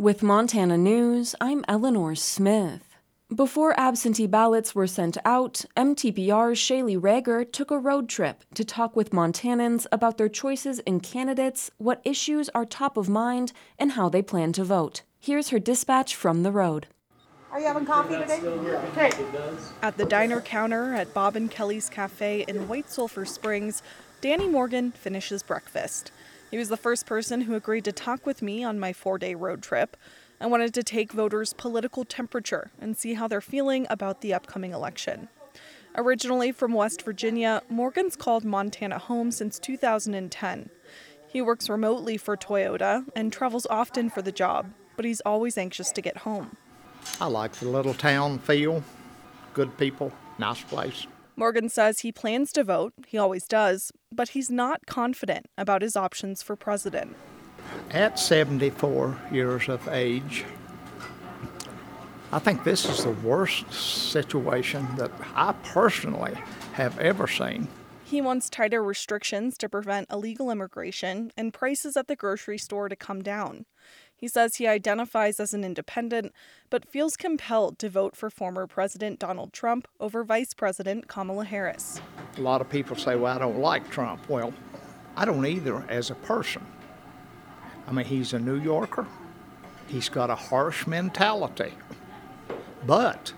With Montana News, I'm Eleanor Smith. Before absentee ballots were sent out, MTPR's Shaylee Rager took a road trip to talk with Montanans about their choices in candidates, what issues are top of mind, and how they plan to vote. Here's her dispatch from the road. Are you having coffee today? Okay. At the diner counter at Bob and Kelly's Cafe in White Sulphur Springs, Danny Morgan finishes breakfast. He was the first person who agreed to talk with me on my 4-day road trip. I wanted to take voters' political temperature and see how they're feeling about the upcoming election. Originally from West Virginia, Morgan's called Montana home since 2010. He works remotely for Toyota and travels often for the job, but he's always anxious to get home. I like the little town feel, good people, nice place. Morgan says he plans to vote, he always does, but he's not confident about his options for president. At 74 years of age, I think this is the worst situation that I personally have ever seen. He wants tighter restrictions to prevent illegal immigration and prices at the grocery store to come down. He says he identifies as an independent, but feels compelled to vote for former President Donald Trump over Vice President Kamala Harris. A lot of people say, well, I don't like Trump. Well, I don't either as a person. I mean, he's a New Yorker. He's got a harsh mentality. But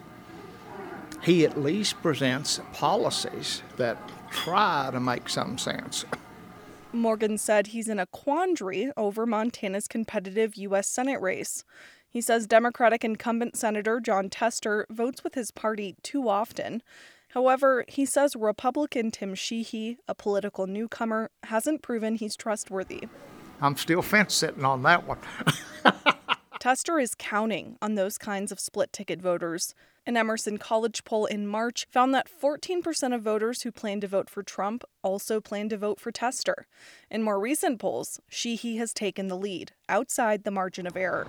he at least presents policies that try to make some sense. Morgan said he's in a quandary over Montana's competitive U.S. Senate race. He says Democratic incumbent Senator Jon Tester votes with his party too often. However, he says Republican Tim Sheehy, a political newcomer, hasn't proven he's trustworthy. I'm still fence-sitting on that one. Tester is counting on those kinds of split-ticket voters. An Emerson College poll in March found that 14% of voters who plan to vote for Trump also plan to vote for Tester. In more recent polls, Sheehy has taken the lead, outside the margin of error.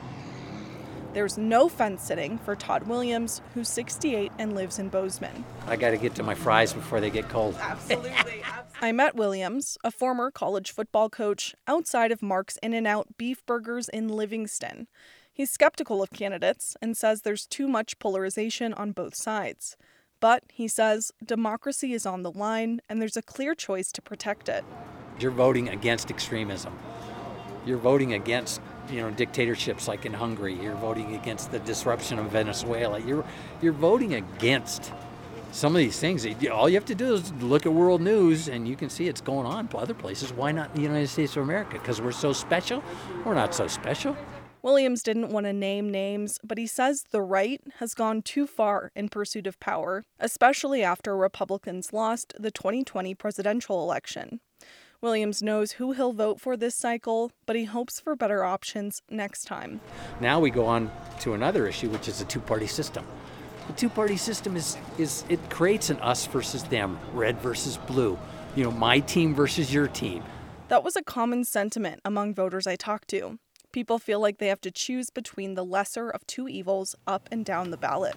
There's no fence-sitting for Todd Williams, who's 68 and lives in Bozeman. I got to get to my fries before they get cold. Absolutely. I met Williams, a former college football coach, outside of Mark's In-N-Out Beef Burgers in Livingston. He's skeptical of candidates and says there's too much polarization on both sides. But, he says, democracy is on the line and there's a clear choice to protect it. You're voting against extremism. You're voting against, dictatorships like in Hungary. You're voting against the disruption of Venezuela. You're voting against some of these things. All you have to do is look at world news and you can see it's going on other places. Why not the United States of America? Because we're so special? We're not so special. Williams didn't want to name names, but he says the right has gone too far in pursuit of power, especially after Republicans lost the 2020 presidential election. Williams knows who he'll vote for this cycle, but he hopes for better options next time. Now we go on to another issue, which is the two-party system. The two-party system it creates an us versus them, red versus blue, my team versus your team. That was a common sentiment among voters I talked to. People feel like they have to choose between the lesser of two evils up and down the ballot.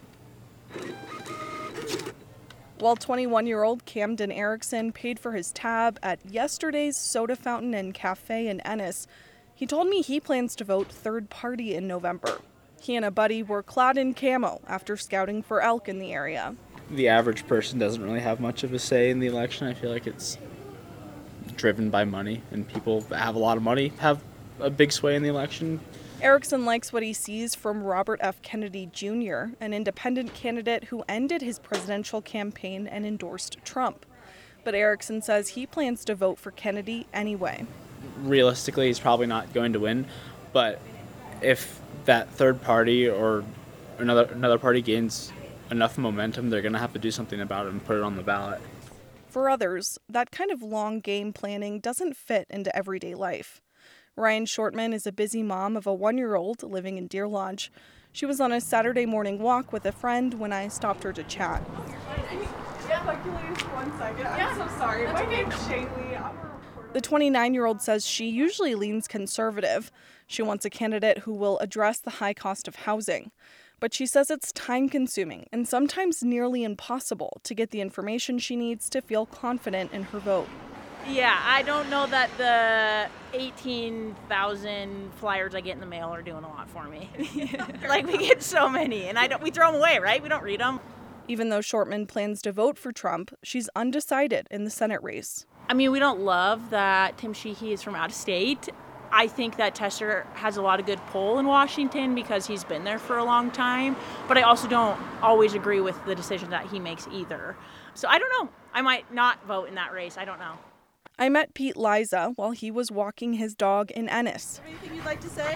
While 21-year-old Camden Erickson paid for his tab at yesterday's soda fountain and cafe in Ennis, he told me he plans to vote third party in November. He and a buddy were clad in camo after scouting for elk in the area. The average person doesn't really have much of a say in the election. I feel like it's driven by money, and people that have a lot of money have a big sway in the election. Erickson likes what he sees from Robert F. Kennedy Jr., an independent candidate who ended his presidential campaign and endorsed Trump. But Erickson says he plans to vote for Kennedy anyway. Realistically, he's probably not going to win, but if that third party or another party gains enough momentum, they're going to have to do something about it and put it on the ballot. For others, that kind of long game planning doesn't fit into everyday life. Ryan Shortman is a busy mom of a 1-year-old living in Deer Lodge. She was on a Saturday morning walk with a friend when I stopped her to chat. One second. I'm so sorry. My name's Shaylee. I'm a reporter. The 29-year-old says she usually leans conservative. She wants a candidate who will address the high cost of housing. But she says it's time-consuming and sometimes nearly impossible to get the information she needs to feel confident in her vote. Yeah, I don't know that the 18,000 flyers I get in the mail are doing a lot for me. Like, we get so many, and we throw them away, right? We don't read them. Even though Shortman plans to vote for Trump, she's undecided in the Senate race. I mean, we don't love that Tim Sheehy is from out of state. I think that Tester has a lot of good pull in Washington because he's been there for a long time, but I also don't always agree with the decision that he makes either. So I don't know. I might not vote in that race. I don't know. I met Pete Liza while he was walking his dog in Ennis. Anything you'd like to say?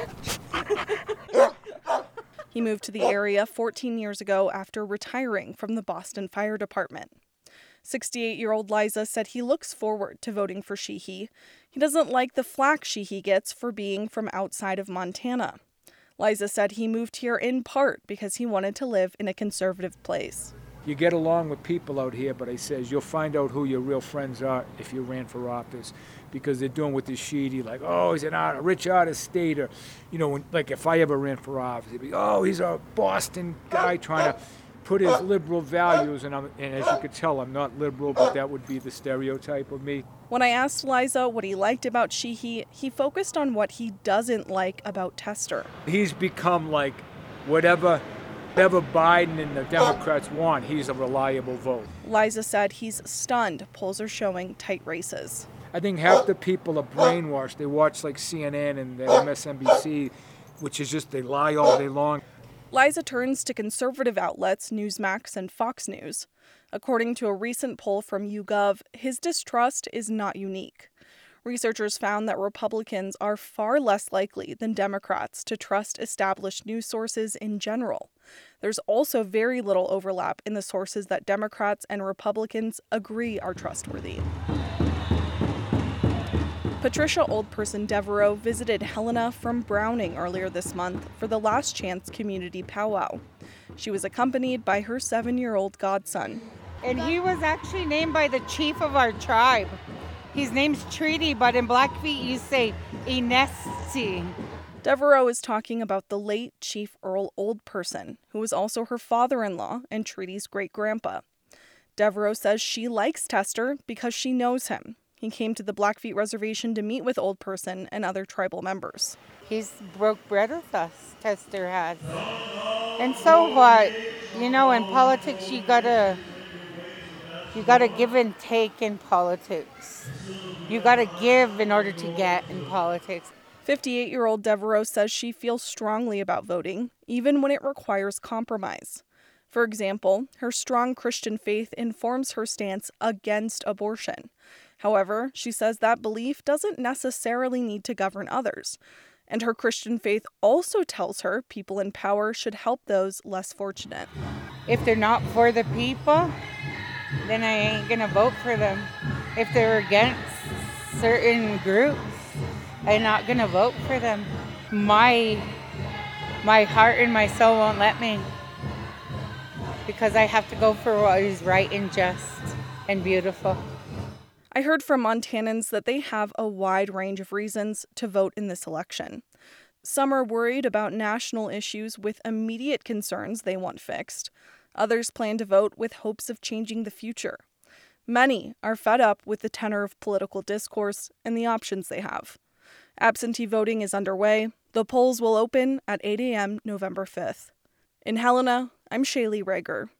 He moved to the area 14 years ago after retiring from the Boston Fire Department. 68-year-old Liza said he looks forward to voting for Sheehy. He doesn't like the flack Sheehy gets for being from outside of Montana. Liza said he moved here in part because he wanted to live in a conservative place. You get along with people out here, but I says you'll find out who your real friends are if you ran for office, because they're doing with this Sheehy, like, oh, he's a rich out-of-stater. You know, like if I ever ran for office, it'd be, oh, he's a Boston guy trying to put his liberal values, and as you could tell, I'm not liberal, but that would be the stereotype of me. When I asked Liza what he liked about Sheehy, he focused on what he doesn't like about Tester. He's become like whatever Biden and the Democrats want, he's a reliable vote. Liza said he's stunned polls are showing tight races. I think half the people are brainwashed. They watch like CNN and MSNBC, which is just they lie all day long. Liza turns to conservative outlets Newsmax and Fox News. According to a recent poll from YouGov, his distrust is not unique. Researchers found that Republicans are far less likely than Democrats to trust established news sources in general. There's also very little overlap in the sources that Democrats and Republicans agree are trustworthy. Patricia Oldperson Devereaux visited Helena from Browning earlier this month for the Last Chance Community Powwow. She was accompanied by her 7-year-old godson. And he was actually named by the chief of our tribe. His name's Treaty, but in Blackfeet you say Inesti. Devereaux is talking about the late Chief Earl Oldperson, who was also her father-in-law and Treaty's great-grandpa. Devereaux says she likes Tester because she knows him. He came to the Blackfeet Reservation to meet with Oldperson and other tribal members. He's broke bread with us, Tester has. And so what? You know, in politics you gotta give and take in politics. You gotta give in order to get in politics. 58-year-old Devereaux says she feels strongly about voting, even when it requires compromise. For example, her strong Christian faith informs her stance against abortion. However, she says that belief doesn't necessarily need to govern others. And her Christian faith also tells her people in power should help those less fortunate. If they're not for the people, then I ain't gonna vote for them. If they're against certain groups, I'm not gonna vote for them. My heart and my soul won't let me, because I have to go for what is right and just and beautiful. I heard from Montanans that they have a wide range of reasons to vote in this election. Some are worried about national issues with immediate concerns they want fixed. Others plan to vote with hopes of changing the future. Many are fed up with the tenor of political discourse and the options they have. Absentee voting is underway. The polls will open at 8 a.m. November 5th. In Helena, I'm Shaylee Rager.